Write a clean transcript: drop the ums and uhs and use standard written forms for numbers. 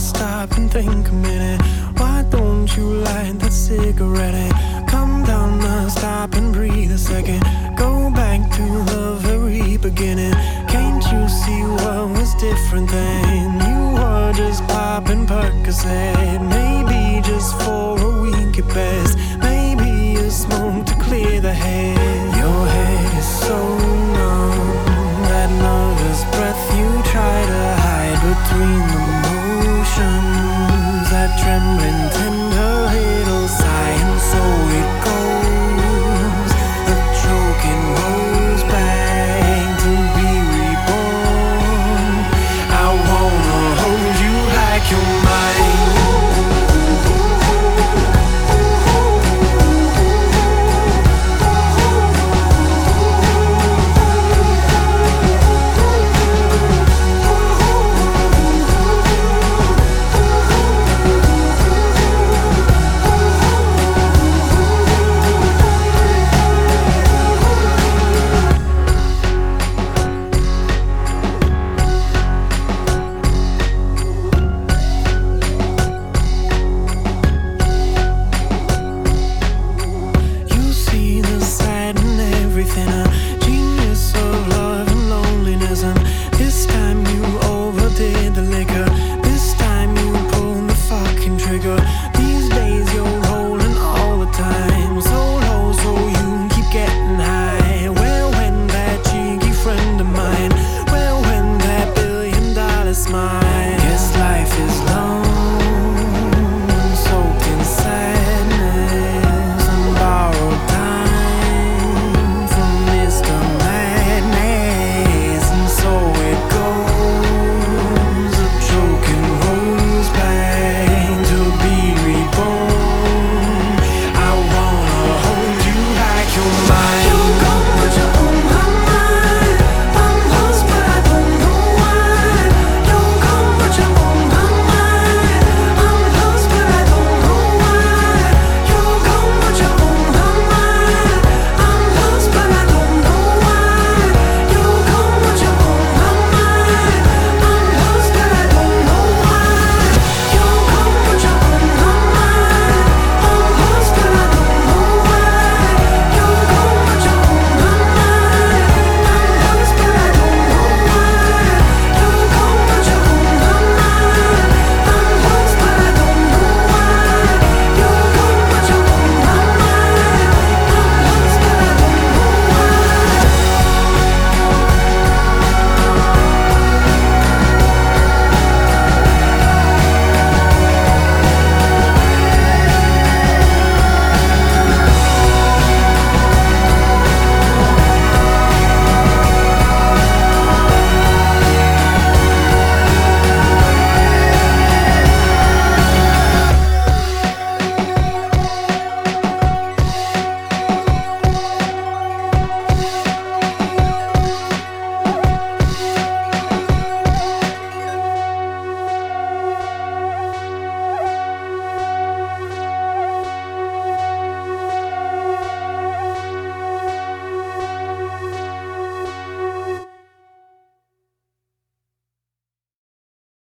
stop and think a minute. Why don't you light that cigarette? Come down now, stop and breathe a second. Go back to the very beginning. Can't you see what was different then? You were just popping Percocet. Maybe just for a week at best. Maybe a smoke to clear the head. Your head is so numb. That nervous breath you try to hide between the motions. That trembling